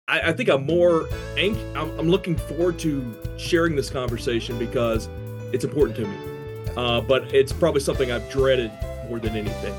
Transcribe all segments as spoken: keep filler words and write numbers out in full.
I, I think I'm more anx- I'm, I'm looking forward to sharing this conversation because it's important to me. Uh, but it's probably something I've dreaded more than anything.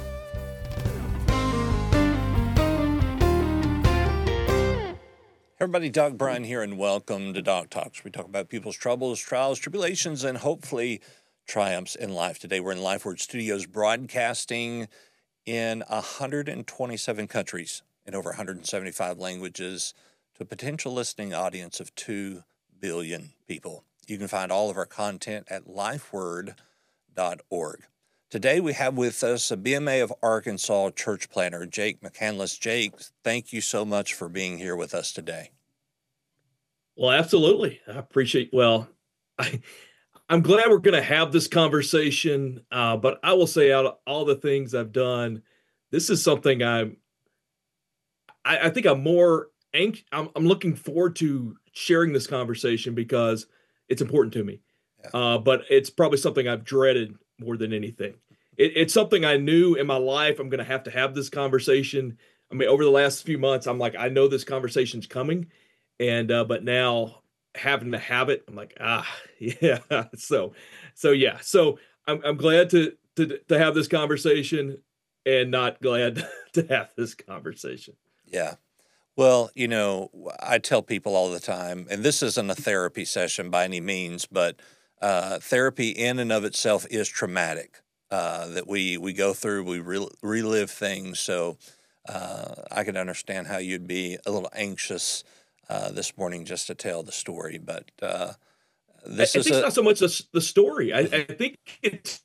Everybody, Doc Bryan here, and welcome to Doc Talks. We talk about people's troubles, trials, tribulations, and hopefully triumphs in life. Today we're in LifeWord Studios broadcasting in one hundred twenty-seven countries in over one hundred seventy-five languages to a potential listening audience of two billion people. You can find all of our content at lifeword dot org. Today we have with us a B M A of Arkansas church planner, Jake McCandless. Jake, thank you so much for being here with us today. Well, absolutely. I appreciate, well, I, I'm glad we're going to have this conversation, uh, but I will say out of all the things I've done, this is something I'm, I, I think I'm more, anx- I'm, I'm looking forward to sharing this conversation because it's important to me. Yeah. Uh, but it's probably something I've dreaded more than anything. It, it's something I knew in my life I'm going to have to have this conversation. I mean, over the last few months, I'm like, I know this conversation's coming, and uh, but now having to have it, I'm like, ah, yeah. So, so yeah. So I'm I'm glad to to to have this conversation, and not glad to have this conversation. Yeah. Well, you know, I tell people all the time, and this isn't a therapy session by any means, but uh, therapy in and of itself is traumatic. Uh, that we we go through, we re- relive things. So uh, I can understand how you'd be a little anxious uh, this morning just to tell the story. But uh, this I, I is think it's a not so much the, the story. I, I think it's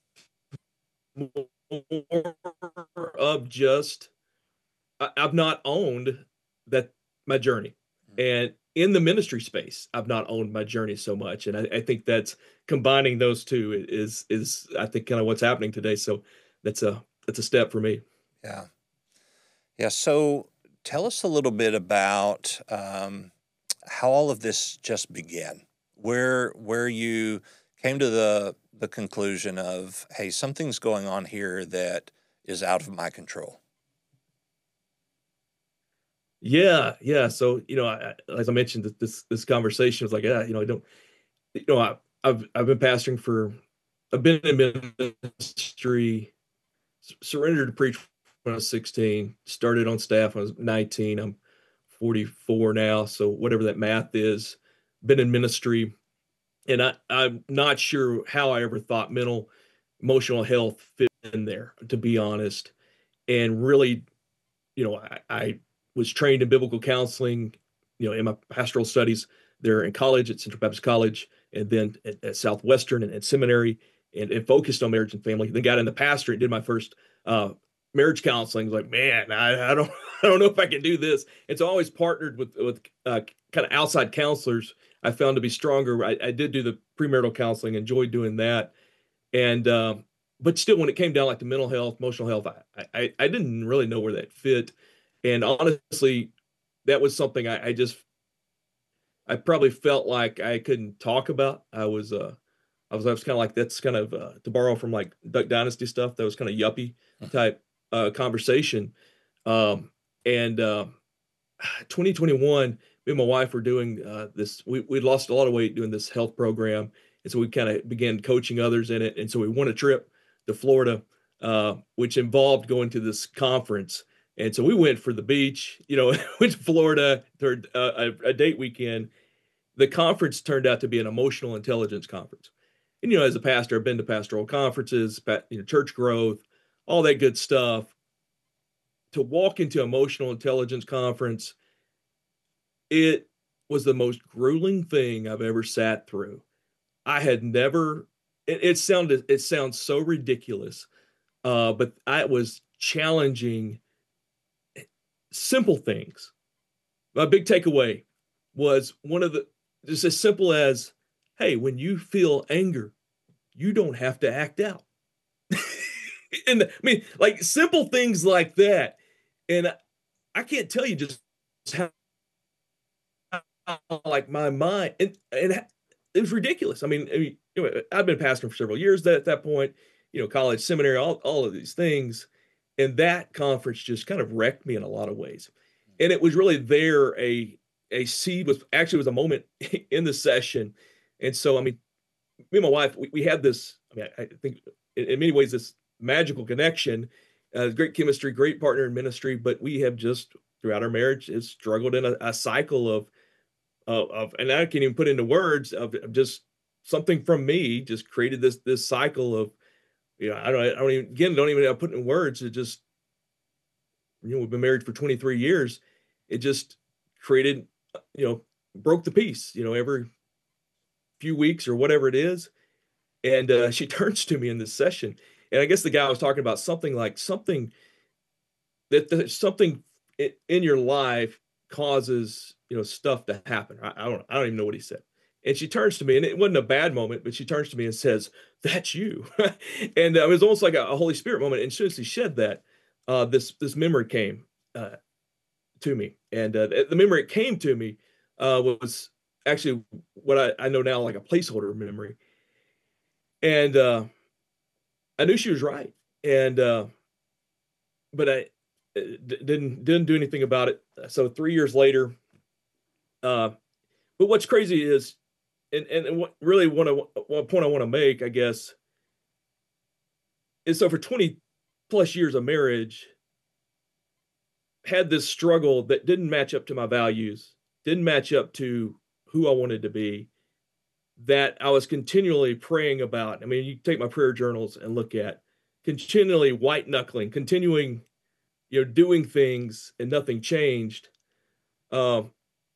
more of just I, I've not owned that my journey, and in the ministry space, I've not owned my journey so much, and I, I think that's combining those two is is I think kind of what's happening today. So that's a that's a step for me. yeah. Yeah. So tell us a little bit about um, how all of this just began. Where where you came to the the conclusion of, hey, something's going on here that is out of my control. Yeah, yeah. So you know, I, as I mentioned, this this conversation was like, yeah, you know, I don't, you know, I, I've I've been pastoring for, I've been in ministry, surrendered to preach when I was sixteen, started on staff when I was nineteen. I'm forty-four now, so whatever that math is, been in ministry, and I I'm not sure how I ever thought mental emotional health fit in there, to be honest, and really you know, I, I was trained in biblical counseling, you know, in my pastoral studies there in college at Central Baptist College, and then at, at Southwestern and, and seminary, and, and focused on marriage and family. Then got in the pastorate, did my first uh, marriage counseling. Like, man, I, I don't, I don't know if I can do this. And so I always partnered with with uh, kind of outside counselors. I found to be stronger. I, I did do the premarital counseling, enjoyed doing that, and uh, but still, when it came down like to mental health, emotional health, I, I I didn't really know where that fit. And honestly, that was something I, I just I probably felt like I couldn't talk about. I was uh I was I was kind of like that's kind of uh, to borrow from like Duck Dynasty stuff. That was kind of yuppie type uh, conversation. Um, and uh, twenty twenty-one, me and my wife were doing uh, this. We we'd lost a lot of weight doing this health program, and so we kind of began coaching others in it. And so we won a trip to Florida, uh, which involved going to this conference. And so we went for the beach, you know, went to Florida for uh, a, a date weekend. The conference turned out to be an emotional intelligence conference. And you know, as a pastor, I've been to pastoral conferences, you know, church growth, all that good stuff. To walk into emotional intelligence conference, it was the most grueling thing I've ever sat through. I had never. It, it sounded. It sounds so ridiculous, uh, but I was challenging simple things. My big takeaway was one of the just as simple as, "Hey, when you feel anger, you don't have to act out." And I mean, like simple things like that. And I can't tell you just how like my mind and and it was ridiculous. I mean, I mean, you know, I've been pastoring for several years that at that point, you know, college, seminary, all all of these things, and that conference just kind of wrecked me in a lot of ways. And it was really there a a seed was actually was a moment in the session. And so, I mean, me and my wife, we, we had this, I mean, I, I think in, in many ways, this magical connection, uh, great chemistry, great partner in ministry, but we have just throughout our marriage has struggled in a, a cycle of, of, of, and I can't even put into words of, of just something from me just created this, this cycle of, you know, I don't, I don't even, again, don't even put it in words. It just, you know, we've been married for twenty-three years. It just created, you know, broke the peace, you know, every few weeks or whatever it is. And uh, she turns to me in this session. And I guess the guy was talking about something like something that, that something in, in your life causes, you know, stuff to happen. I, I don't, I don't even know what he said. And she turns to me, and it wasn't a bad moment, but she turns to me and says, "That's you." And uh, it was almost like a, a Holy Spirit moment. And as soon as she said that, uh, this this memory came uh, to me, and uh, the memory it came to me uh, was actually what I, I know now like a placeholder memory. And uh, I knew she was right, and uh, but I uh, d- didn't didn't do anything about it. So three years later, uh, but what's crazy is, and and what really one one point I want to make, I guess, is so for twenty plus years of marriage, had this struggle that didn't match up to my values, didn't match up to who I wanted to be, that I was continually praying about. I mean, you take my prayer journals and look at continually white knuckling, continuing, you know, doing things and nothing changed. Um,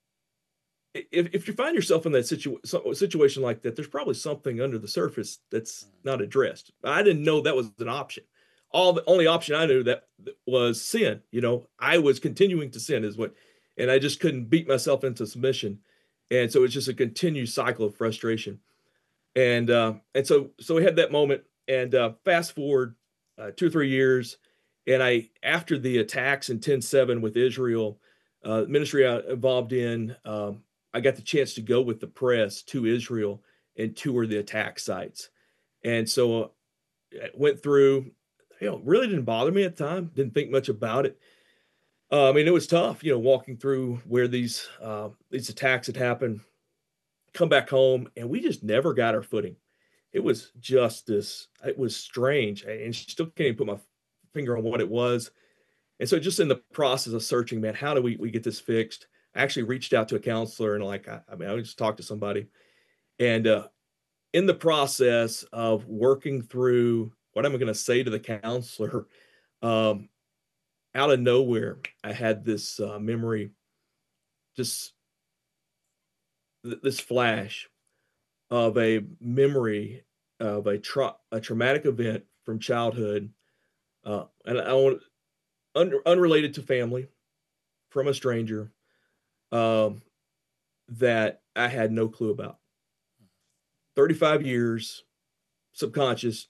if, if you find yourself in that situ- situation like that, there's probably something under the surface that's not addressed. I didn't know that was an option. All the only option I knew that was sin. You know, I was continuing to sin is what, and I just couldn't beat myself into submission. And so it's just a continued cycle of frustration. And, uh, and so, so we had that moment, and, uh, fast forward, uh, two or three years. And I, after the attacks in ten seven with Israel, uh, ministry I involved in, um, I got the chance to go with the press to Israel and tour the attack sites. And so uh, I went through, you know, really didn't bother me at the time. Didn't think much about it. Uh, I mean, it was tough, you know, walking through where these, uh, these attacks had happened, come back home, and we just never got our footing. It was just this, it was strange. And still can't even put my finger on what it was. And so just in the process of searching, man, how do we, we get this fixed? I actually reached out to a counselor, and like, I, I mean, I just talked to somebody, and uh, in the process of working through what I'm going to say to the counselor, um, out of nowhere, I had this uh, memory, just th- this flash of a memory of a, tra- a traumatic event from childhood. Uh, and I want un- unrelated to family, from a stranger, um, that I had no clue about. thirty-five years, subconscious,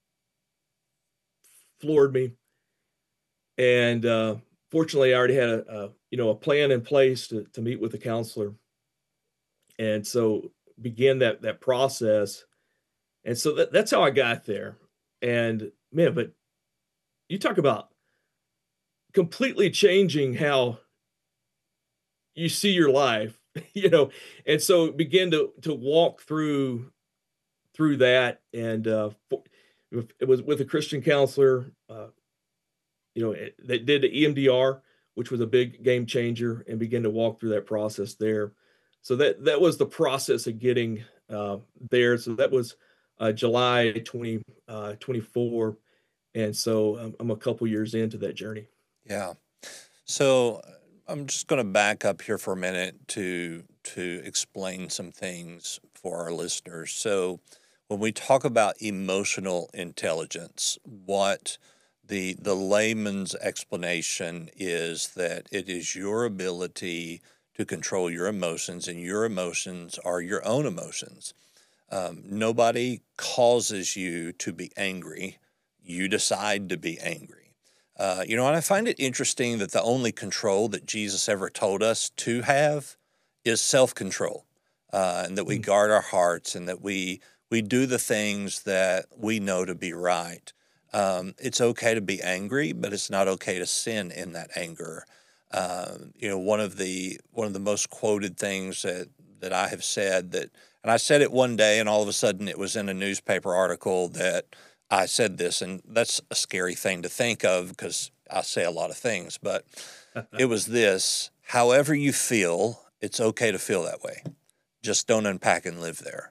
floored me. And uh, fortunately, I already had a, a you know a plan in place to, to meet with a counselor, and so began that that process. And so that, that's how I got there. And man, but you talk about completely changing how you see your life, you know, and so begin to to walk through through that. And uh, for, it was with a Christian counselor, uh, you know, it, that did the E M D R, which was a big game changer, and began to walk through that process there. So that that was the process of getting uh, there. So that was uh, July twenty twenty-four, and so I'm, I'm a couple years into that journey. Yeah. So uh, I'm just going to back up here for a minute to to explain some things for our listeners. So when we talk about emotional intelligence, what the the layman's explanation is that it is your ability to control your emotions, and your emotions are your own emotions. Um, nobody causes you to be angry. You decide to be angry. Uh, you know, and I find it interesting that the only control that Jesus ever told us to have is self-control, uh, and that we Mm. guard our hearts, and that we we do the things that we know to be right. Um, it's okay to be angry, but it's not okay to sin in that anger. Uh, you know, one of the one of the most quoted things that that I have said that, and I said it one day, and all of a sudden it was in a newspaper article that I said this, and that's a scary thing to think of because I say a lot of things, but it was this: however you feel, it's okay to feel that way. Just don't unpack and live there.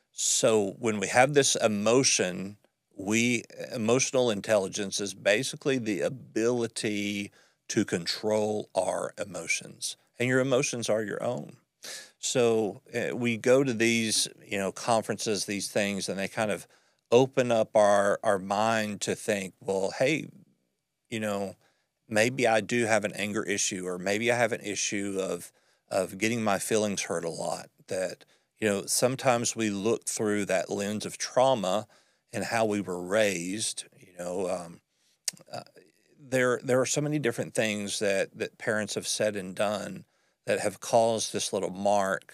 So when we have this emotion, we emotional intelligence is basically the ability to control our emotions, and your emotions are your own. So uh, we go to these, you know, conferences, these things, and they kind of open up our our mind to think, well, hey, you know, maybe I do have an anger issue, or maybe I have an issue of of getting my feelings hurt a lot. That, you know, sometimes we look through that lens of trauma and how we were raised. You know, um, uh, there there are so many different things that that parents have said and done that have caused this little mark.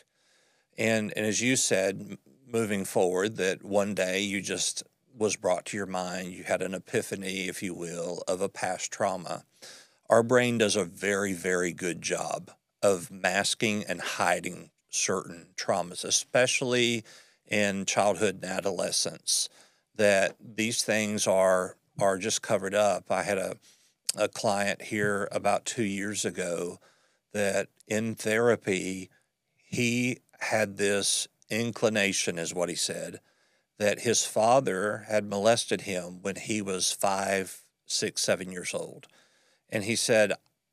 And and as you said, m- moving forward, that one day you just was brought to your mind, you had an epiphany, if you will, of a past trauma. Our brain does a very, very good job of masking and hiding certain traumas, especially in childhood and adolescence, that these things are are just covered up. I had a, a client here about two years ago that in therapy, he had this inclination, is what he said, that his father had molested him when he was five, six, seven years old. And he said,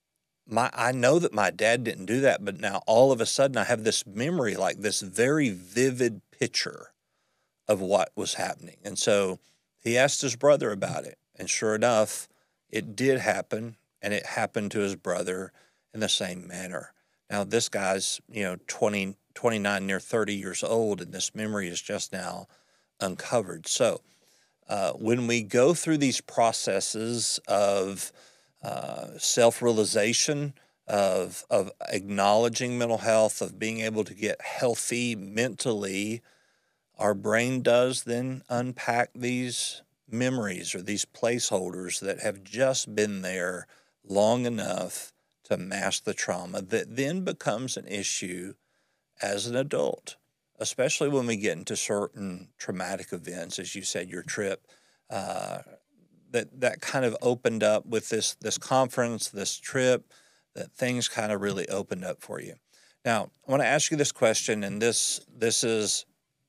my I know that my dad didn't do that, but now all of a sudden I have this memory, like this very vivid picture of what was happening. And so he asked his brother about it. And sure enough, it did happen, and it happened to his brother in the same manner. Now, this guy's, you know, twenty, twenty-nine, near thirty years old, and this memory is just now uncovered. So uh, when we go through these processes of uh, self-realization, of, of acknowledging mental health, of being able to get healthy mentally, our brain does then unpack these memories or these placeholders that have just been there long enough to mask the trauma that then becomes an issue as an adult, especially when we get into certain traumatic events, as you said, your trip, uh, that, that kind of opened up with this, this conference, this trip, that things kind of really opened up for you. Now, I want to ask you this question, and this this is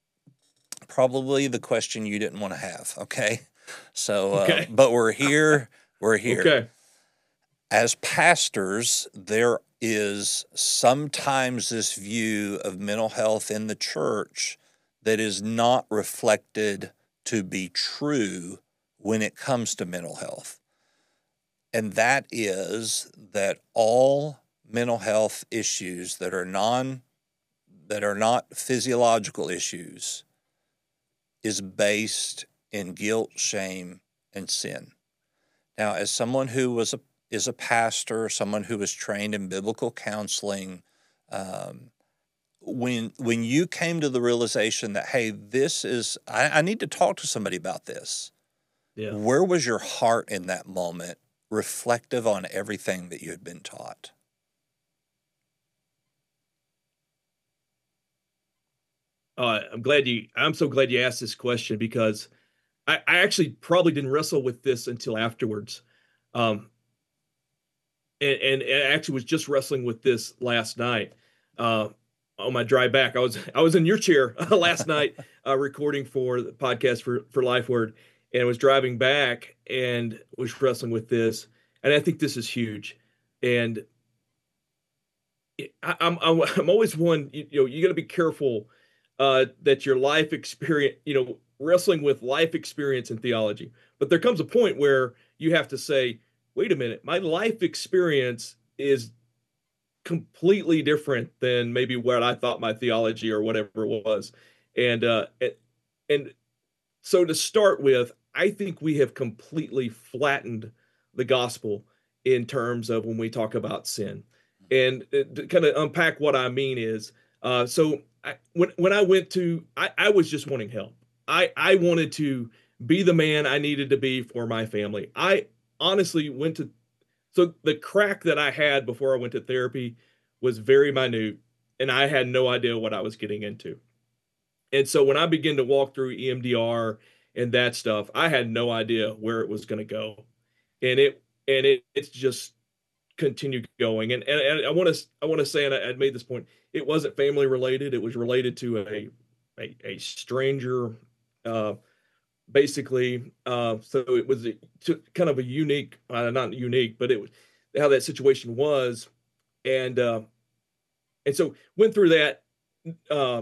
probably the question you didn't want to have, okay? So, uh, Okay. but we're here, we're here. Okay. As pastors, there is sometimes this view of mental health in the church that is not reflected to be true when it comes to mental health. And that is that all mental health issues that are non that are not physiological issues is based in guilt, shame, and sin. Now, as someone who was a is a pastor, someone who was trained in biblical counseling, um, when when you came to the realization that, hey, this is I, I need to talk to somebody about this, Yeah. where was your heart in that moment, reflective on everything that you had been taught? Uh, I'm glad you. I'm so glad you asked this question because I, I actually probably didn't wrestle with this until afterwards, um, and, and and actually was just wrestling with this last night uh, on my drive back. I was I was in your chair last night uh, recording for the podcast for for LifeWord, and was driving back and was wrestling with this, and I think this is huge, and I, I'm I'm I'm always one. You, you know, you got to be careful uh, that your life experience, you know, wrestling with life experience and theology. But there comes a point where you have to say, wait a minute, my life experience is completely different than maybe what I thought my theology or whatever it was, and uh, and, and so to start with, I think we have completely flattened the gospel in terms of when we talk about sin. And uh, to kind of unpack what I mean is, uh, so I, when when I went to, I, I was just wanting help. I I wanted to be the man I needed to be for my family. I honestly went to so the crack that I had before I went to therapy was very minute, and I had no idea what I was getting into. And so when I began to walk through E M D R and that stuff, I had no idea where it was going to go. And it and it it's just continued going. And and, and I want to I want to say, and I, I made this point, it wasn't family related. It was related to a a, a stranger, uh, basically. Uh, so it was a, to, kind of a unique, uh, not unique, but it was how that situation was, and uh, and so went through that. Uh,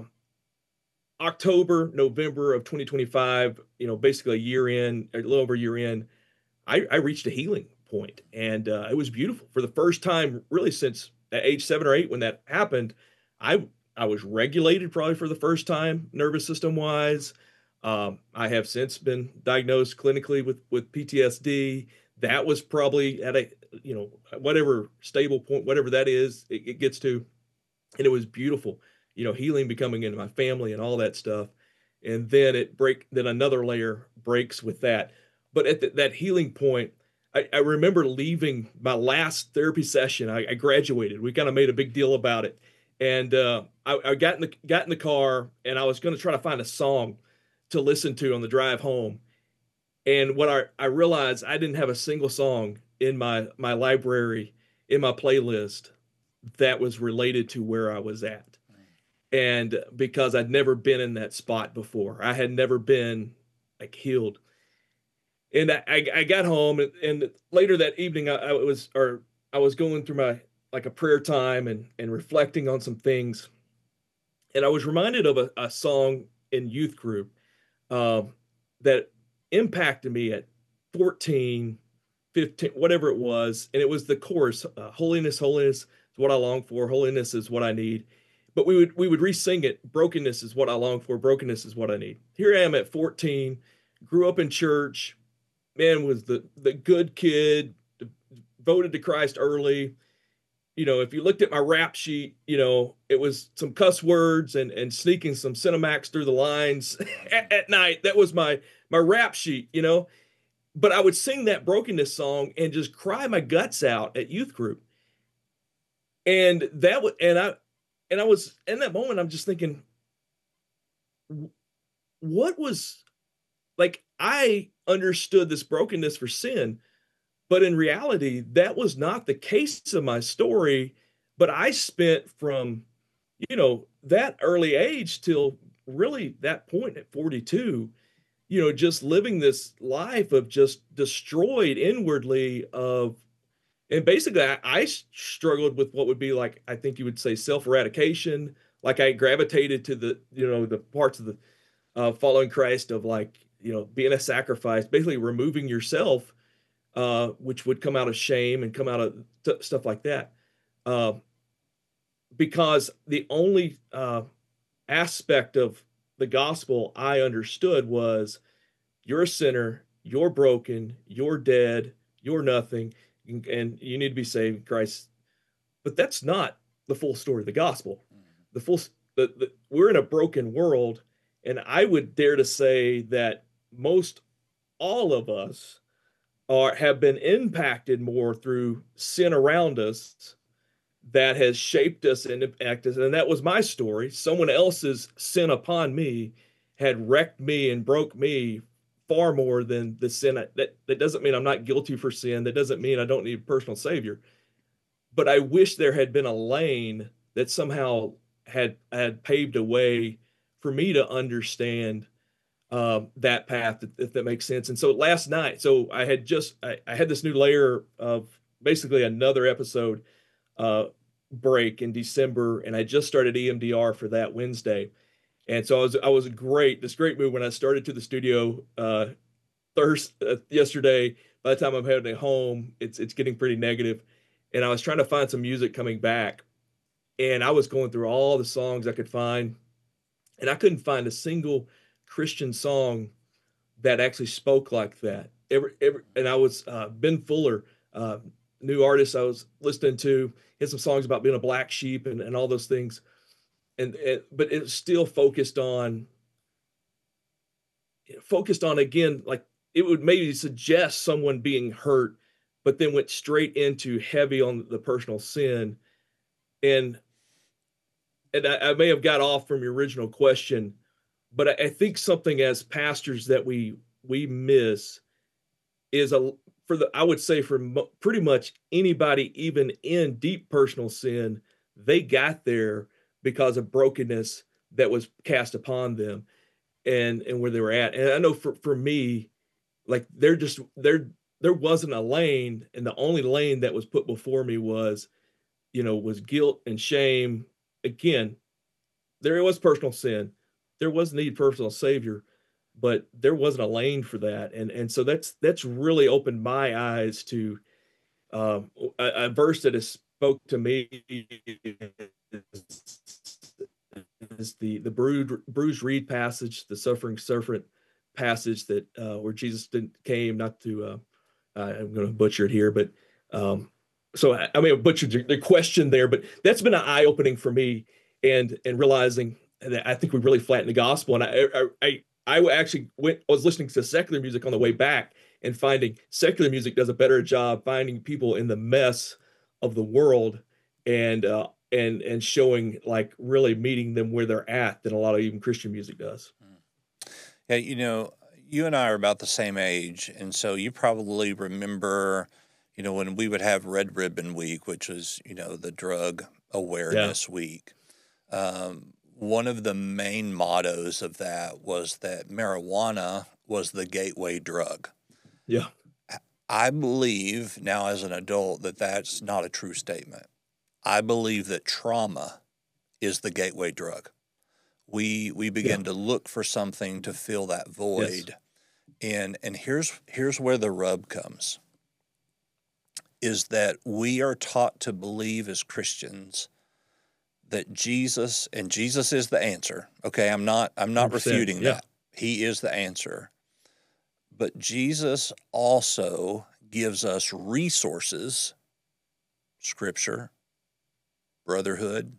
October, November of twenty twenty-five, you know, basically a year in, a little over a year in, I, I reached a healing point, and uh, it was beautiful for the first time, really since at age seven or eight when that happened. I I was regulated probably for the first time, nervous system wise. Um, I have since been diagnosed clinically with with P T S D. That was probably at a you know whatever stable point, whatever that is, it, it gets to, and it was beautiful. You know, healing becoming into my family and all that stuff, and then it break. Then another layer breaks with that. But at the, that healing point, I, I remember leaving my last therapy session. I, I graduated. We kind of made a big deal about it, and uh, I, I got in the got in the car, and I was going to try to find a song to listen to on the drive home. And what I, I realized, I didn't have a single song in my my library, in my playlist, that was related to where I was at. And because I'd never been in that spot before, I had never been like healed. And I, I, I got home, and, and later that evening, I, I was or I was going through my like a prayer time and and reflecting on some things, and I was reminded of a, a song in youth group, uh, that impacted me at fourteen, fifteen, whatever it was. And it was the chorus, uh, holiness, holiness is what I long for. Holiness is what I need. But we would, we would re-sing it. Brokenness is what I long for. Brokenness is what I need. Here I am at fourteen, grew up in church, man, was the, the good kid, voted to Christ early. You know, if you looked at my rap sheet, you know, it was some cuss words and, and sneaking some Cinemax through the lines at, at night. That was my, my rap sheet, you know, but I would sing that brokenness song and just cry my guts out at youth group. And that was, and I, and I was in that moment, I'm just thinking, what was like, I understood this brokenness for sin, but in reality, that was not the case of my story. But I spent from, you know, that early age till really that point at forty-two, you know, just living this life of just destroyed inwardly of, and basically I, I struggled with what would be like, I think you would say self-eradication. Like I gravitated to the, you know, the parts of the uh, following Christ of like, you know, being a sacrifice, basically removing yourself, uh, which would come out of shame and come out of t- stuff like that. Uh, because the only uh, aspect of the gospel I understood was you're a sinner, you're broken, you're dead, you're nothing, and, and you need to be saved in Christ. But that's not the full story of the gospel. The full, the, the, we're in a broken world, and I would dare to say that most all of us are have been impacted more through sin around us that has shaped us and impacted us. And that was my story. Someone else's sin upon me had wrecked me and broke me far more than the sin. That, that doesn't mean I'm not guilty for sin. That doesn't mean I don't need a personal savior. But I wish there had been a lane that somehow had had paved a way for me to understand uh, that path, if that makes sense. And so last night, so I had just I, I had this new layer of basically another episode uh, break in December, and I just started E M D R for that Wednesday. And so I was I was great, this great mood when I started to the studio uh, Thursday uh, yesterday. By the time I'm heading home, it's it's getting pretty negative, and I was trying to find some music coming back, and I was going through all the songs I could find, and I couldn't find a single Christian song that actually spoke like that. Every, every, and I was uh, Ben Fuller, uh, new artist I was listening to, he had some songs about being a black sheep and, and all those things, and, and but it's still focused on focused on again, like it would maybe suggest someone being hurt but then went straight into heavy on the personal sin. And and I, I may have got off from your original question, but I, I think something as pastors that we we miss is a for the I would say for mo- pretty much anybody even in deep personal sin, they got there because of brokenness that was cast upon them, and and where they were at. And I know for for me, like there just there there wasn't a lane, and the only lane that was put before me was, you know, was guilt and shame. Again, there was personal sin, there was need personal savior, but there wasn't a lane for that. And and so that's that's really opened my eyes to um, a, a verse that has spoke to me is, is the the bruised, bruised reed passage, the suffering servant passage that uh, where Jesus didn't came not to uh, I'm going to butcher it here, but um, so I, I mean I butchered the, the question there, but that's been an eye opening for me, and and realizing that I think we really flattened the gospel. And I I I, I actually went I was listening to secular music on the way back and finding secular music does a better job finding people in the mess of the world, and uh, and and showing like really meeting them where they're at than a lot of even Christian music does. Yeah, you know, you and I are about the same age, and so you probably remember, you know, when we would have Red Ribbon Week, which was, you know, the drug awareness yeah. week. Um, one of the main mottos of that was that marijuana was the gateway drug. Yeah. I believe now as an adult that that's not a true statement. I believe that trauma is the gateway drug. We we begin yeah. to look for something to fill that void. Yes. And and here's here's where the rub comes, is that we are taught to believe as Christians that Jesus, and Jesus is the answer. Okay, I'm not I'm not refuting yeah. that. He is the answer. But Jesus also gives us resources, scripture, brotherhood,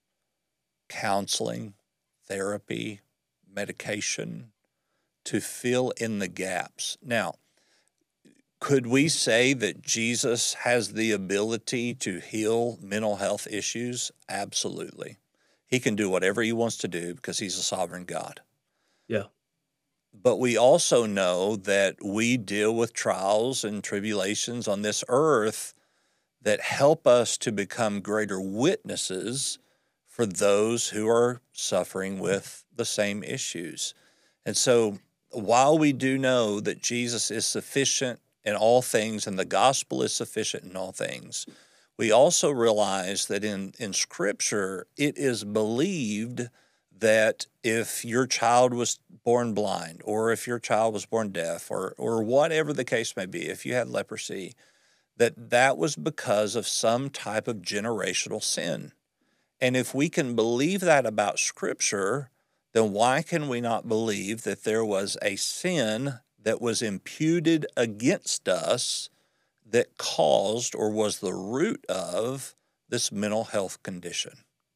counseling, therapy, medication, to fill in the gaps. Now, could we say that Jesus has the ability to heal mental health issues? Absolutely. He can do whatever he wants to do because he's a sovereign God. Yeah. But we also know that we deal with trials and tribulations on this earth that help us to become greater witnesses for those who are suffering with the same issues. And so while we do know that Jesus is sufficient in all things and the gospel is sufficient in all things, we also realize that in, in Scripture, it is believed that if your child was born blind, or if your child was born deaf, or or whatever the case may be, if you had leprosy, that that was because of some type of generational sin. And if we can believe that about Scripture, then why can we not believe that there was a sin that was imputed against us that caused or was the root of this mental health condition?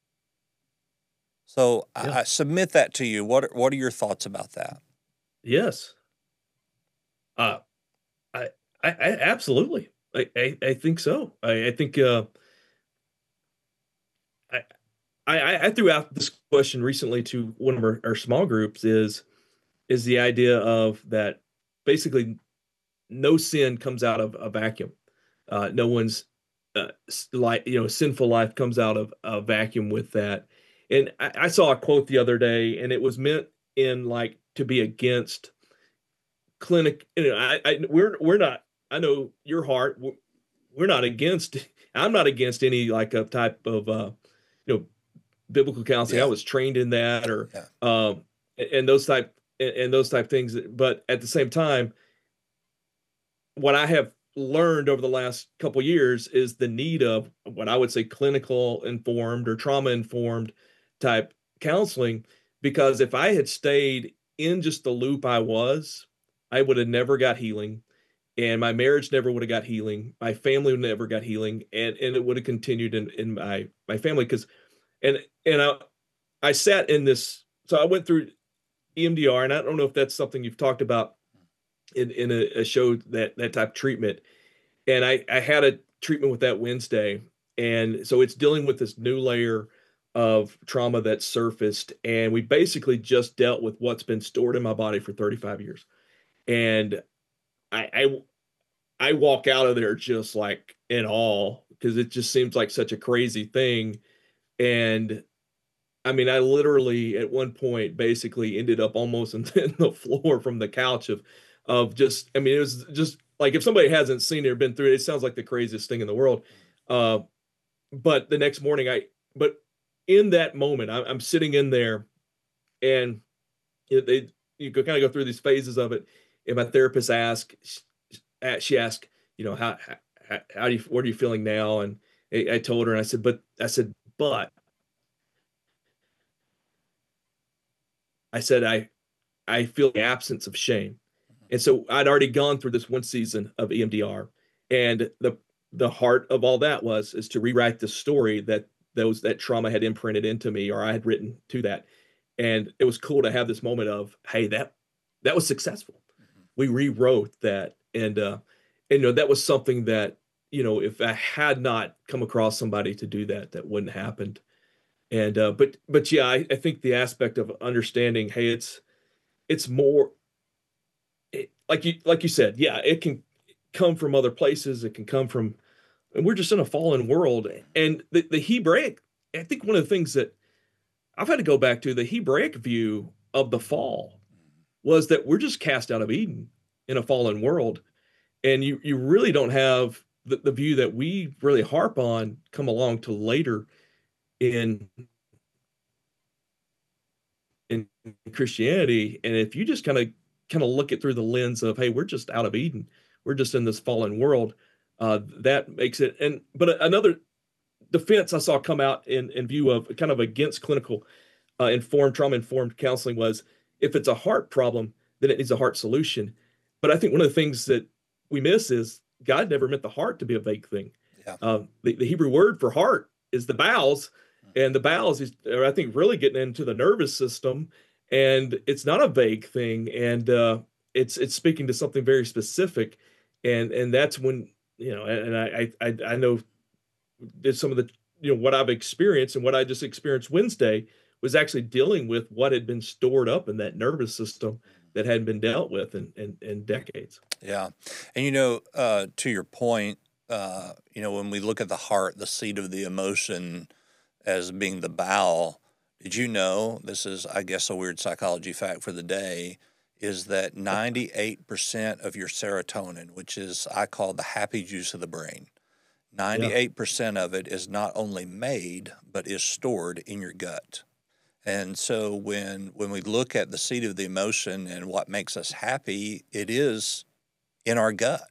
So yeah. I, I submit that to you. What are, what are your thoughts about that? Yes. Uh, I, I, I absolutely. I, I, I think so. I, I think uh, I, I, I threw out this question recently to one of our, our small groups is, is the idea of that basically no sin comes out of a vacuum. Uh, no one's uh, like, you know, sinful life comes out of a vacuum with that. And I, I saw a quote the other day, and it was meant in like to be against clinic. You know, I, I we're we're not. I know your heart. We're, we're not against. I'm not against any like a type of uh, you know biblical counseling. Yeah. I was trained in that, or yeah. um, and those type and those type things. But at the same time, what I have learned over the last couple of years is the need of what I would say clinical informed or trauma informed type counseling, because if I had stayed in just the loop I was, I would have never got healing, and my marriage never would have got healing. My family never got healing, and, and it would have continued in, in my, my family. Cause, and, and I, I sat in this, so I went through E M D R, and I don't know if that's something you've talked about in, in a, a show, that, that type of treatment. And I, I had a treatment with that Wednesday. And so it's dealing with this new layer of trauma that surfaced. And we basically just dealt with what's been stored in my body for thirty-five years. And I, I, I walk out of there just like in awe because it just seems like such a crazy thing. And I mean, I literally at one point basically ended up almost in, in the floor from the couch of, of just, I mean, it was just like if somebody hasn't seen it or been through it, it sounds like the craziest thing in the world. Uh, but the next morning, I, but in that moment, I, I'm sitting in there and it, they, you could kind of go through these phases of it. And my therapist asked, she asked, you know, how, how, how do you, what are you feeling now? And I, I told her, and I said, but I said, but I said, I, I feel the absence of shame. And so I'd already gone through this one season of E M D R. And the the heart of all that was is to rewrite the story that those that trauma had imprinted into me or I had written to that. And it was cool to have this moment of, hey, that that was successful. We rewrote that. And uh, and you know, that was something that, you know, if I had not come across somebody to do that, that wouldn't have happened. And uh, but but yeah, I, I think the aspect of understanding, hey, it's it's more it, like you like you said, yeah, it can come from other places. It can come from, and we're just in a fallen world. And the, the Hebraic, I think one of the things that I've had to go back to, the Hebraic view of the fall was that we're just cast out of Eden in a fallen world. And you you really don't have the, the view that we really harp on come along to later in in Christianity. And if you just kind of kind of look it through the lens of, hey, we're just out of Eden, we're just in this fallen world, uh, that makes it. And but another defense I saw come out in in view of kind of against clinical uh, informed trauma informed counseling was if it's a heart problem, then it needs a heart solution. But I think one of the things that we miss is God never meant the heart to be a vague thing. Yeah. Uh, the, the Hebrew word for heart is the bowels, and the bowels is, I think, really getting into the nervous system, and it's not a vague thing, and uh, it's it's speaking to something very specific, and and that's when you know, and I I I know that some of the you know what I've experienced and what I just experienced Wednesday was actually dealing with what had been stored up in that nervous system that hadn't been dealt with in in, in decades. Yeah. And, you know, uh, to your point, uh, you know, when we look at the heart, the seat of the emotion as being the bowel, did you know, this is, I guess, a weird psychology fact for the day, is that ninety-eight percent of your serotonin, which is, I call the happy juice of the brain, Yeah. ninety-eight percent of it is not only made, but is stored in your gut. And so when when we look at the seat of the emotion and what makes us happy, it is in our gut.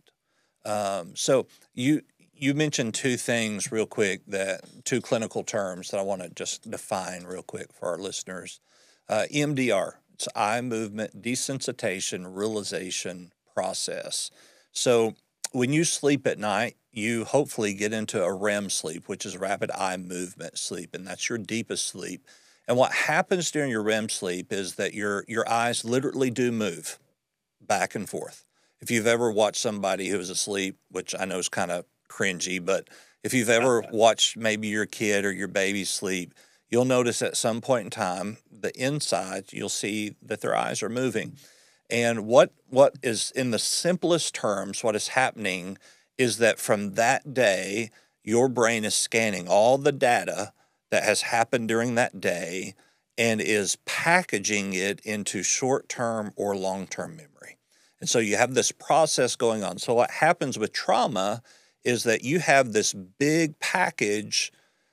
Um, so you you mentioned two things real quick, that two clinical terms that I want to just define real quick for our listeners. Uh, E M D R, it's eye movement desensitization realization process. So when you sleep at night, you hopefully get into a R E M sleep, which is rapid eye movement sleep, and that's your deepest sleep. And what happens during your R E M sleep is that your your eyes literally do move back and forth. If you've ever watched somebody who is asleep, which I know is kind of cringy, but if you've ever watched maybe your kid or your baby sleep, you'll notice at some point in time, the inside, you'll see that their eyes are moving. And what what is, in the simplest terms, what is happening is that from that day, your brain is scanning all the data that has happened during that day and is packaging it into short-term or long-term memory. And so you have this process going on. So what happens with trauma is that you have this big package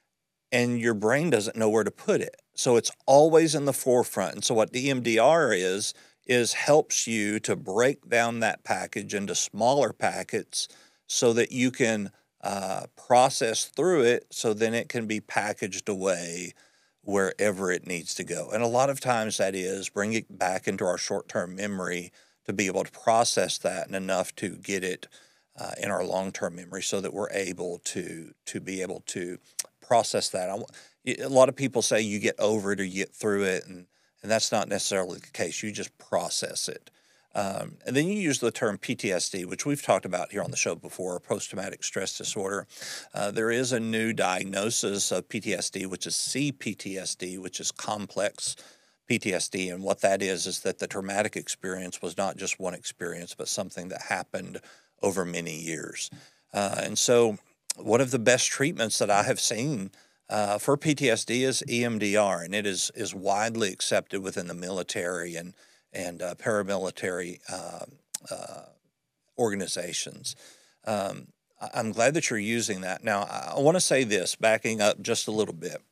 and your brain doesn't know where to put it. So it's always in the forefront. And so what the E M D R is, is helps you to break down that package into smaller packets so that you can uh, process through it, so then it can be packaged away wherever it needs to go. And a lot of times that is bring it back into our short-term memory to be able to process that and enough to get it uh, in our long-term memory so that we're able to to be able to process that. I, a lot of people say you get over it or you get through it, and, and that's not necessarily the case. You just process it. Um, and then you use the term P T S D, which we've talked about here on the show before, post-traumatic stress disorder. Uh, there is a new diagnosis of P T S D, which is C P T S D, which is complex P T S D. And what that is, is that the traumatic experience was not just one experience, but something that happened over many years. Uh, and so one of the best treatments that I have seen uh, for P T S D is E M D R, and it is, is widely accepted within the military and and uh, paramilitary uh, uh, organizations. Um, I'm glad that you're using that. Now, I want to say this, backing up just a little bit.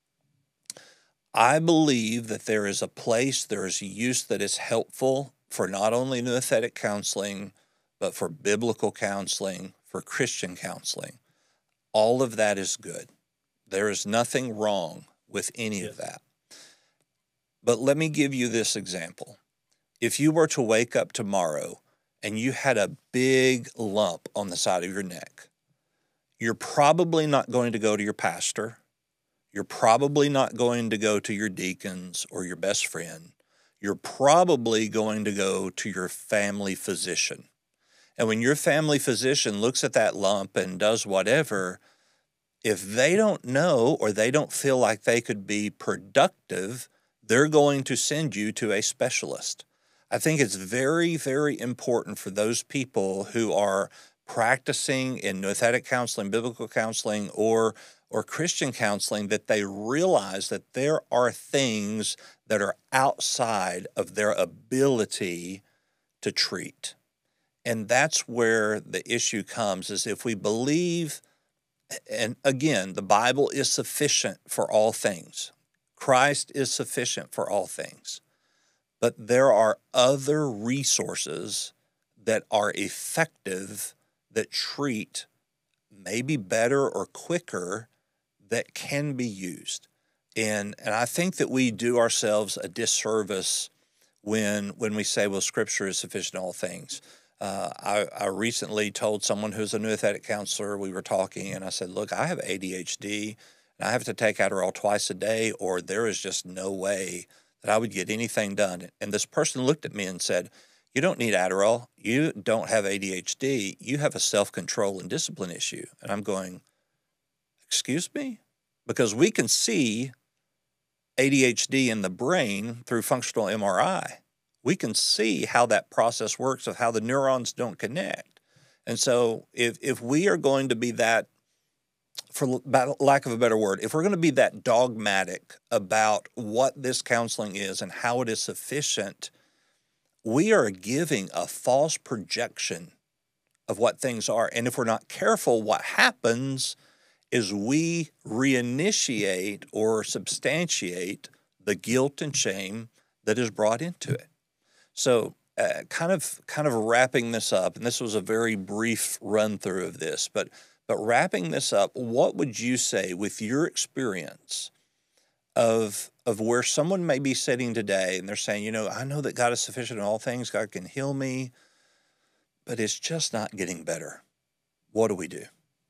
I believe that there is a place, there is a use that is helpful for not only nouthetic counseling, but for biblical counseling, for Christian counseling. All of that is good. There is nothing wrong with any yes. of that. But let me give you this example. If you were to wake up tomorrow and you had a big lump on the side of your neck, you're probably not going to go to your pastor. You're probably not going to go to your deacons or your best friend. You're probably going to go to your family physician. And when your family physician looks at that lump and does whatever, if they don't know or they don't feel like they could be productive, they're going to send you to a specialist. I think it's very, very important for those people who are practicing in nouthetic counseling, biblical counseling, or, or Christian counseling that they realize that there are things that are outside of their ability to treat. And that's where the issue comes, is if we believe, and again, the Bible is sufficient for all things. Christ is sufficient for all things. But there are other resources that are effective, that treat maybe better or quicker, that can be used. And, and I think that we do ourselves a disservice when, when we say, well, Scripture is sufficient in all things. Uh, I, I recently told someone who's a nouthetic counselor, we were talking, and I said, look, I have A D H D, and I have to take Adderall twice a day, or there is just no way that I would get anything done. And this person looked at me and said, you don't need Adderall. You don't have A D H D. You have a self-control and discipline issue. And I'm going, excuse me? Because we can see A D H D in the brain through functional M R I. We can see how that process works, of how the neurons don't connect. And so if, if we are going to be that, for lack of a better word, if we're going to be that dogmatic about what this counseling is and how it is sufficient, we are giving a false projection of what things are. And if we're not careful, what happens is we reinitiate or substantiate the guilt and shame that is brought into it. So uh, kind of kind of wrapping this up, and this was a very brief run through of this, but But wrapping this up, what would you say with your experience of, of where someone may be sitting today and they're saying, you know, I know that God is sufficient in all things, God can heal me, but it's just not getting better. What do we do?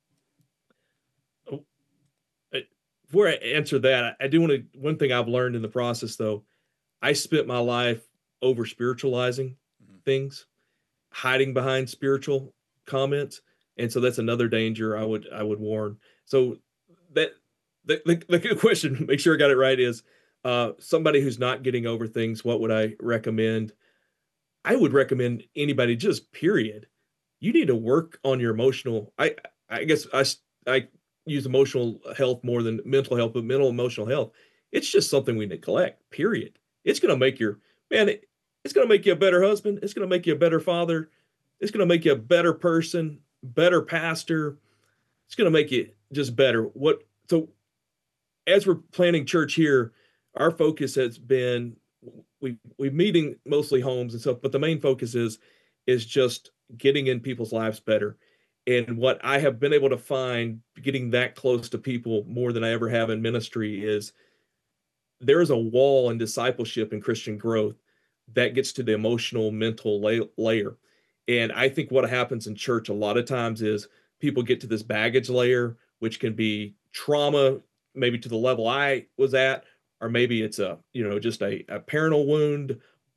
Oh, before I answer that, I do want to, one thing I've learned in the process though, I spent my life over spiritualizing mm-hmm. things, hiding behind spiritual comments. And so that's another danger I would I would warn. So that the, the, the good question, make sure I got it right, is uh, somebody who's not getting over things, what would I recommend? I would recommend anybody, just period. You need to work on your emotional. I I guess I I use emotional health more than mental health, but mental emotional health. It's just something we neglect. Period. It's going to make your man. It, it's going to make you a better husband. It's going to make you a better father. It's going to make you a better person. Better pastor. It's going to make you just better. What so as we're planning church here, our focus has been we we're meeting mostly homes and stuff, but the main focus is is just getting in people's lives better. And what I have been able to find getting that close to people more than I ever have in ministry is there is a wall in discipleship and Christian growth that gets to the emotional, mental la- layer. And I think what happens in church a lot of times is people get to this baggage layer, which can be trauma, maybe to the level I was at, or maybe it's a, you know, just a, a parental wound,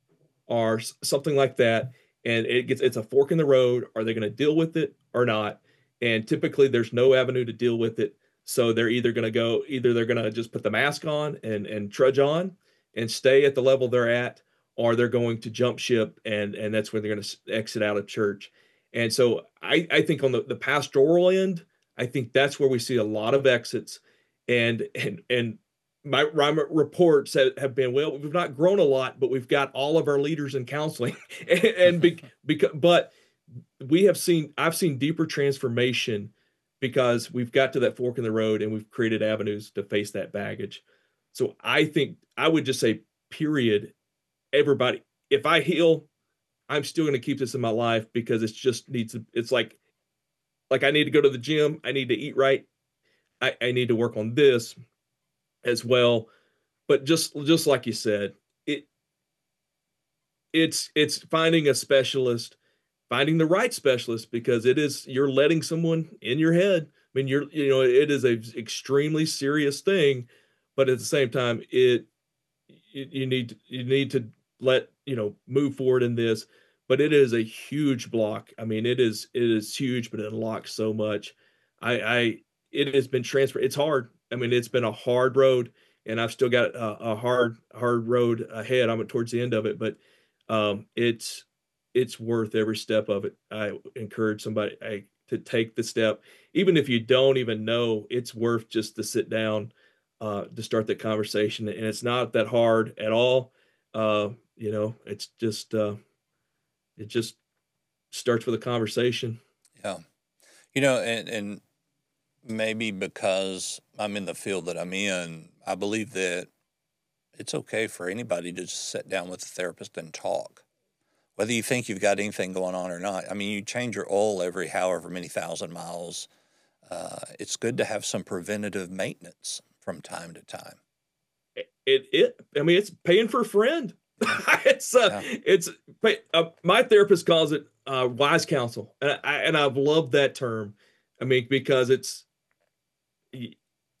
or something like that, and it gets it's a fork in the road. Are they going to deal with it or not? And typically, there's no avenue to deal with it. So they're either going to go, either they're going to just put the mask on and and trudge on and stay at the level they're at, or they're going to jump ship, and and that's when they're going to exit out of church. And so I I think on the the pastoral end, I think that's where we see a lot of exits, and and and my, my reports have, have been, well, we've not grown a lot, but we've got all of our leaders in counseling, and, and be, because but we have seen I've seen deeper transformation because we've got to that fork in the road and we've created avenues to face that baggage. So I think I would just say, period, everybody, if I heal, I'm still going to keep this in my life because it's just needs to, it's like like I need to go to the gym, I need to eat right, I, I need to work on this as well. But just just like you said, it it's it's finding a specialist, finding the right specialist, because it is, you're letting someone in your head. I mean, you're, you know, it is a extremely serious thing, but at the same time, it you, you need you need to let, you know, move forward in this. But it is a huge block. I mean, it is it is huge, but it unlocks so much. I I it has been transferred. It's hard. I mean, it's been a hard road, and I've still got a, a hard hard road ahead. I'm towards the end of it, but um, it's it's worth every step of it. I encourage somebody I, to take the step, even if you don't even know. It's worth just to sit down, uh, to start that conversation, and it's not that hard at all. Uh, you know, it's just uh, it just starts with a conversation. Yeah. You know, and, and maybe because I'm in the field that I'm in, I believe that it's okay for anybody to just sit down with a therapist and talk. Whether you think you've got anything going on or not. I mean, you change your oil every however many thousand miles. Uh, it's good to have some preventative maintenance from time to time. It, it, it I mean, it's paying for a friend. it's uh, yeah. it's uh, my therapist calls it uh, wise counsel, and I and I've loved that term. I mean, because it's it,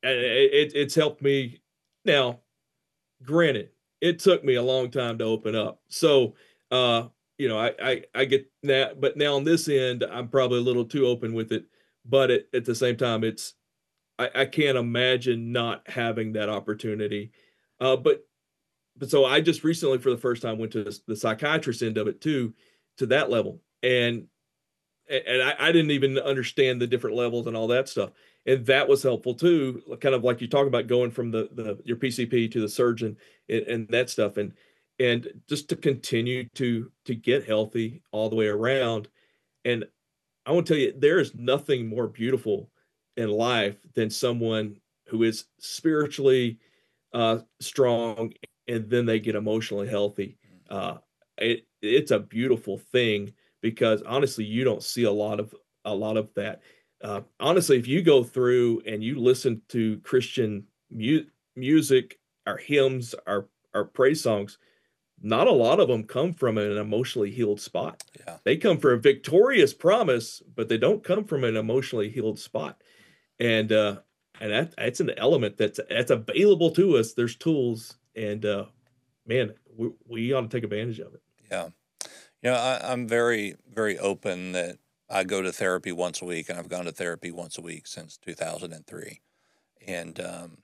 it it's helped me. Now, granted, it took me a long time to open up. So, uh, you know, I I, I get that, but now on this end, I'm probably a little too open with it. But it, at the same time, it's I, I can't imagine not having that opportunity. Uh, but but so I just recently, for the first time, went to the, the psychiatrist end of it too, to that level, and and I, I didn't even understand the different levels and all that stuff, and that was helpful too. Kind of like you talk about going from the the your P C P to the surgeon, and, and that stuff, and and just to continue to to get healthy all the way around. And I want to tell you, there is nothing more beautiful in life than someone who is spiritually uh, strong, and then they get emotionally healthy. Uh, it it's a beautiful thing, because honestly, you don't see a lot of a lot of that. Uh, honestly, if you go through and you listen to Christian mu- music, our hymns, our our praise songs, not a lot of them come from an emotionally healed spot. Yeah. They come for a victorious promise, but they don't come from an emotionally healed spot. And uh, and that that's an element that's that's available to us. There's tools, and uh, man, we, we ought to take advantage of it. Yeah. You know, I, I'm very, very open that I go to therapy once a week, and I've gone to therapy once a week since two thousand three. And um,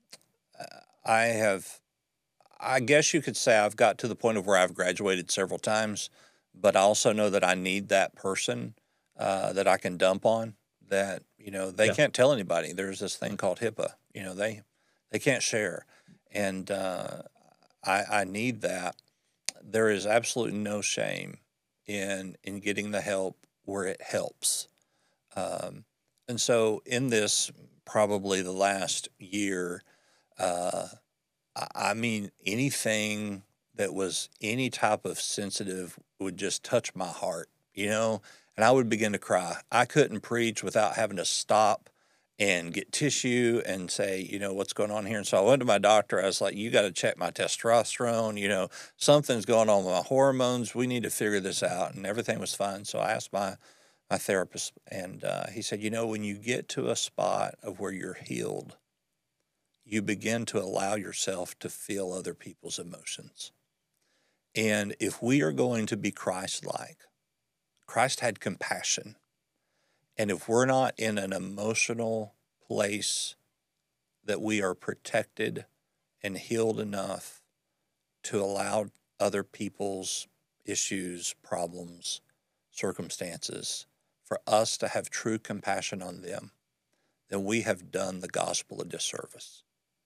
I have, I guess you could say I've got to the point of where I've graduated several times, but I also know that I need that person uh, that I can dump on, that, you know, they Yeah. can't tell anybody. There's this thing called HIPAA, you know, they, they can't share. And uh, I, I need that. There is absolutely no shame in, in getting the help where it helps. Um, and so in this, probably the last year, uh, I mean, anything that was any type of sensitive would just touch my heart, you know, and I would begin to cry. I couldn't preach without having to stop and get tissue and say, you know, what's going on here. And so I went to my doctor. I was like, you got to check my testosterone. You know, something's going on with my hormones. We need to figure this out. And everything was fine. So I asked my, my therapist, and uh, he said, you know, when you get to a spot of where you're healed, you begin to allow yourself to feel other people's emotions. And if we are going to be Christ-like, Christ had compassion. And if we're not in an emotional place that we are protected and healed enough to allow other people's issues, problems, circumstances, for us to have true compassion on them, then we have done the gospel a disservice.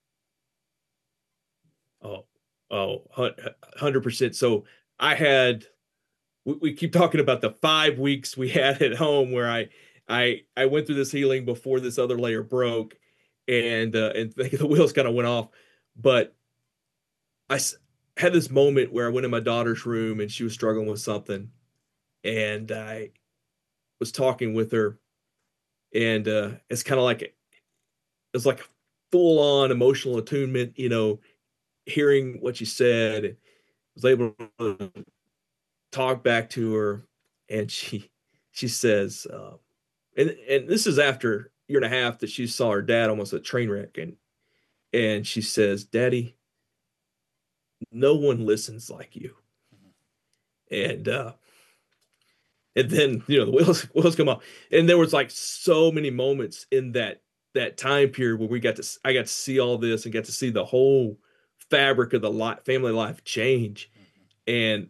Oh, oh, one hundred percent. So I had, we, we keep talking about the five weeks we had at home where I, I, I went through this healing before this other layer broke, and uh, and the wheels kind of went off. But I had this moment where I went in my daughter's room and she was struggling with something, and I was talking with her, and uh, it's kind of like it was like full on emotional attunement, you know, hearing what she said, was able to talk back to her, and she she says, uh, and and this is after a year and a half that she saw her dad almost a train wreck, and and she says, "Daddy, no one listens like you." And uh, and then you know the wheels wheels come off, and there was like so many moments in that that time period where we got to I got to see all this and got to see the whole fabric of the life, family life change, and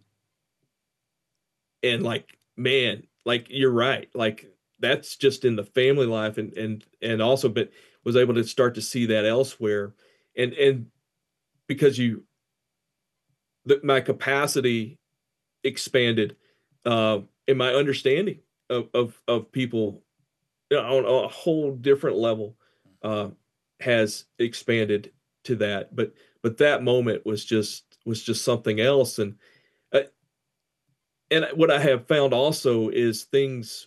and like man, like you're right, like that's just in the family life, and and and also but was able to start to see that elsewhere, and and because you the, my capacity expanded, uh in my understanding of of, of people, you know, on a whole different level, uh has expanded to that, but but that moment was just was just something else. And uh, and what I have found also is things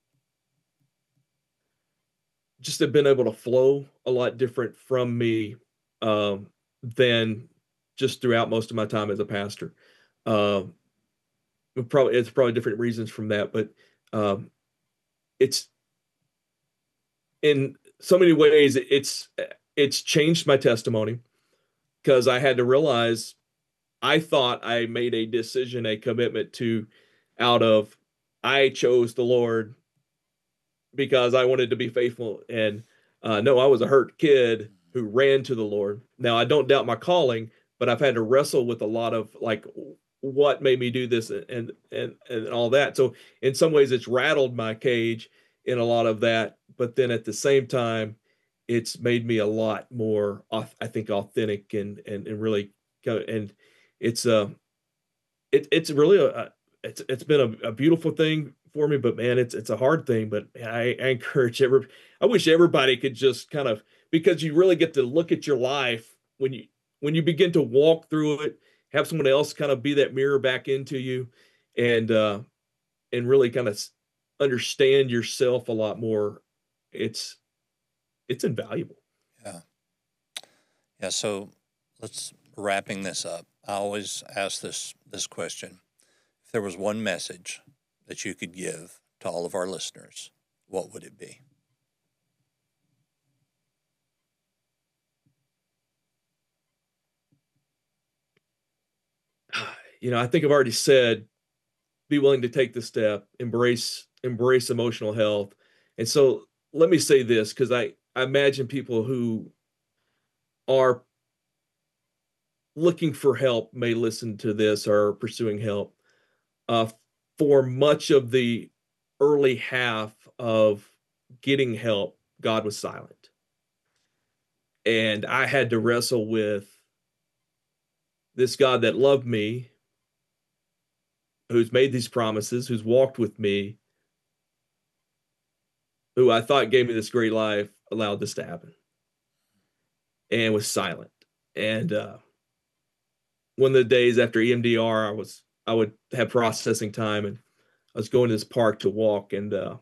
just have been able to flow a lot different from me, um, than just throughout most of my time as a pastor. Um, probably it's probably different reasons from that, but um, it's in so many ways it's it's changed my testimony, because I had to realize I thought I made a decision, a commitment to out of I chose the Lord because I wanted to be faithful. And uh, no, I was a hurt kid who ran to the Lord. Now, I don't doubt my calling, but I've had to wrestle with a lot of like what made me do this, and and and all that. So in some ways, it's rattled my cage in a lot of that. But then at the same time, it's made me a lot more, I think, authentic, and and and really, and it's uh it, it's really a it's it's been a, a beautiful thing for me, but man, it's it's a hard thing. But I, I encourage every I wish everybody could just kind of, because you really get to look at your life when you when you begin to walk through it, have someone else kind of be that mirror back into you, and uh and really kind of understand yourself a lot more. It's it's invaluable. Yeah. Yeah. So let's wrapping this up. I always ask this this question. If there was one message that you could give to all of our listeners, what would it be? You know, I think I've already said, be willing to take the step, embrace embrace emotional health. And so let me say this, because I, I imagine people who are looking for help may listen to this or are pursuing help. Uh, for much of the early half of getting help, God was silent. And I had to wrestle with this God that loved me, who's made these promises, who's walked with me, who I thought gave me this great life, allowed this to happen, and was silent. And uh, one of the days after E M D R, I was I would have processing time, and I was going to this park to walk, and uh,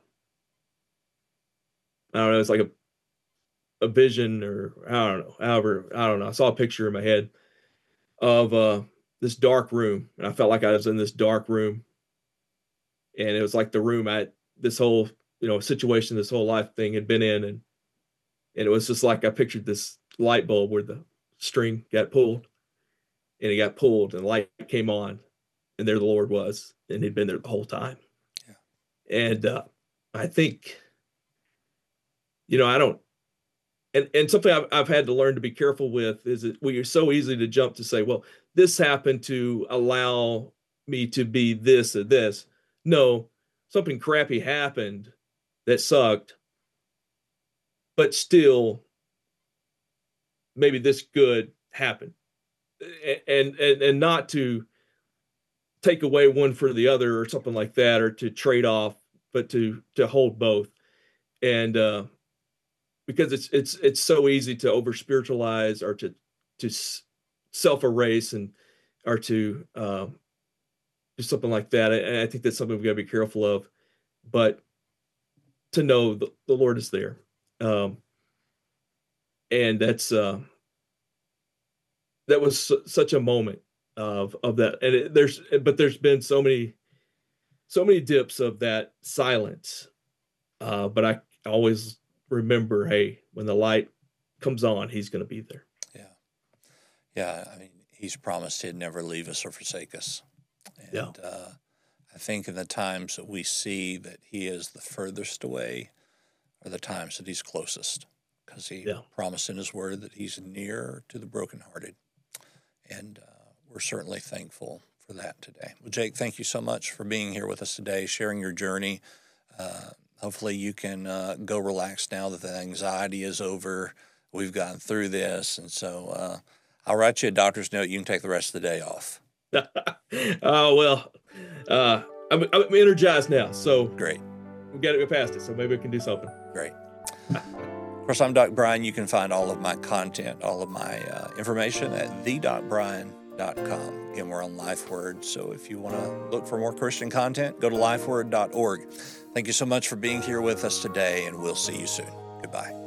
I don't know, it's like a a vision, or I don't know, however, I don't know. I saw a picture in my head of uh, this dark room, and I felt like I was in this dark room, and it was like the room I this whole you know situation, this whole life thing had been in, and and it was just like I pictured this light bulb where the string got pulled, and it got pulled, and the light came on, and there the Lord was, and he'd been there the whole time. Yeah. And uh, I think, you know, I don't, and, and something I've, I've had to learn to be careful with is that we are so easy to jump to say, well, this happened to allow me to be this or this. No, something crappy happened that sucked, but still maybe this good happened. And, and, and not to take away one for the other or something like that, or to trade off, but to, to hold both. And, uh, because it's, it's, it's so easy to over spiritualize or to, to self erase and, or to, um, do something like that. And I think that's something we've got to be careful of, but to know the, the Lord is there. Um, and that's, uh, that was su- such a moment of, of that. And it, there's, but there's been so many, so many dips of that silence. Uh, but I always remember, hey, when the light comes on, he's going to be there. Yeah. Yeah. I mean, he's promised he'd never leave us or forsake us. And yeah. uh, I think in the times that we see that he is the furthest away are the times that he's closest, because he yeah. promised in his word that he's near to the brokenhearted. And uh, we're certainly thankful for that today. Well, Jake, thank you so much for being here with us today, sharing your journey. Uh, hopefully you can uh, go relax now that the anxiety is over. We've gotten through this. And so uh, I'll write you a doctor's note. You can take the rest of the day off. Oh, well, uh, I'm, I'm energized now. So great. We've got to go past it. So maybe we can do something. Great. Of course, I'm Doctor Brian. You can find all of my content, all of my uh, information at the doc brian dot com. Again, we're on LifeWord, so if you want to look for more Christian content, go to life word dot org. Thank you so much for being here with us today, and we'll see you soon. Goodbye.